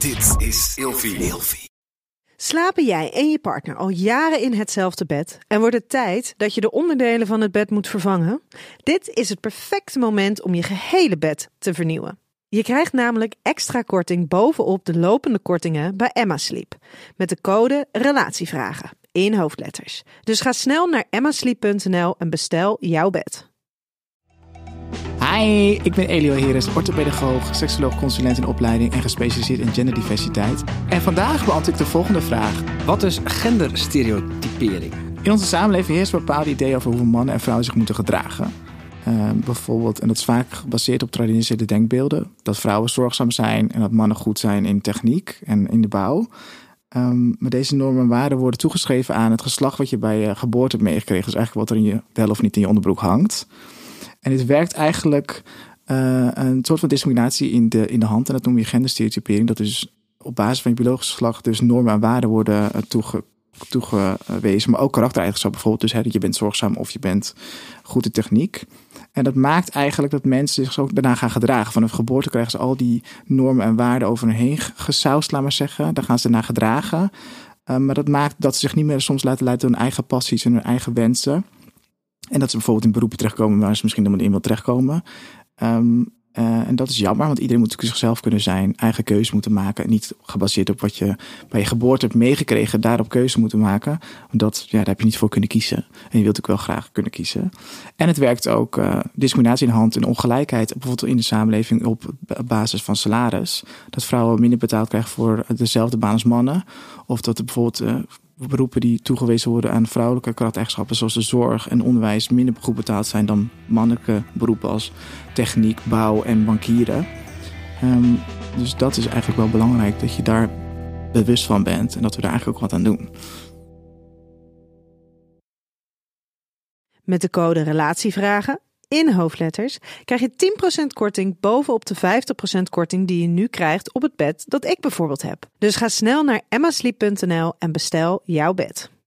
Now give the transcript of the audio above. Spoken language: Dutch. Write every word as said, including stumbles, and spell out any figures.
Dit is Ilfie. Slapen jij en je partner al jaren in hetzelfde bed en wordt het tijd dat je de onderdelen van het bed moet vervangen? Dit is het perfecte moment om je gehele bed te vernieuwen. Je krijgt namelijk extra korting bovenop de lopende kortingen bij Emma Sleep. Met de code RELATIEVRAGEN in hoofdletters. Dus ga snel naar emma sleep punt n l en bestel jouw bed. Hi, ik ben Elio Heres, orthopedagoog, seksoloog, consulent in opleiding en gespecialiseerd in genderdiversiteit. En vandaag beantwoord ik de volgende vraag. Wat is genderstereotypering? In onze samenleving heerst een bepaald idee over hoe mannen en vrouwen zich moeten gedragen. Uh, bijvoorbeeld, en dat is vaak gebaseerd op traditionele denkbeelden, dat vrouwen zorgzaam zijn en dat mannen goed zijn in techniek en in de bouw. Um, maar deze normen en waarden worden toegeschreven aan het geslacht wat je bij je geboorte hebt meegekregen. Dus eigenlijk wat er in je, wel of niet in je onderbroek hangt. En dit werkt eigenlijk uh, een soort van discriminatie in de, in de hand. En dat noem je genderstereotypering. Dat is op basis van je biologisch geslacht dus normen en waarden worden uh, toege, toegewezen. Maar ook karaktereigenschappen bijvoorbeeld. Dus hè, dat je bent zorgzaam of je bent goed in techniek. En dat maakt eigenlijk dat mensen zich ook daarna gaan gedragen. Vanaf geboorte krijgen ze al die normen en waarden over hen heen gesausd, laat maar zeggen. Daar gaan ze daarna gedragen. Uh, maar dat maakt dat ze zich niet meer soms laten leiden door hun eigen passies en hun eigen wensen. En dat ze bijvoorbeeld in beroepen terechtkomen waar ze misschien helemaal in wil terechtkomen. Um, uh, en dat is jammer, want iedereen moet zichzelf kunnen zijn, eigen keuze moeten maken. En niet gebaseerd op wat je bij je geboorte hebt meegekregen, daarop keuze moeten maken. Want dat, ja, daar heb je niet voor kunnen kiezen. En je wilt ook wel graag kunnen kiezen. En het werkt ook uh, discriminatie in de hand en ongelijkheid, bijvoorbeeld in de samenleving op basis van salaris. Dat vrouwen minder betaald krijgen voor dezelfde baan als mannen. Of dat er bijvoorbeeld Uh, beroepen die toegewezen worden aan vrouwelijke karaktereigenschappen zoals de zorg en onderwijs minder goed betaald zijn dan mannelijke beroepen als techniek, bouw en bankieren. Um, dus dat is eigenlijk wel belangrijk dat je daar bewust van bent en dat we daar eigenlijk ook wat aan doen. Met de code RELATIEVRAGEN in hoofdletters krijg je tien procent korting bovenop de vijftig procent korting die je nu krijgt op het bed dat ik bijvoorbeeld heb. Dus ga snel naar emma sleep punt n l en bestel jouw bed.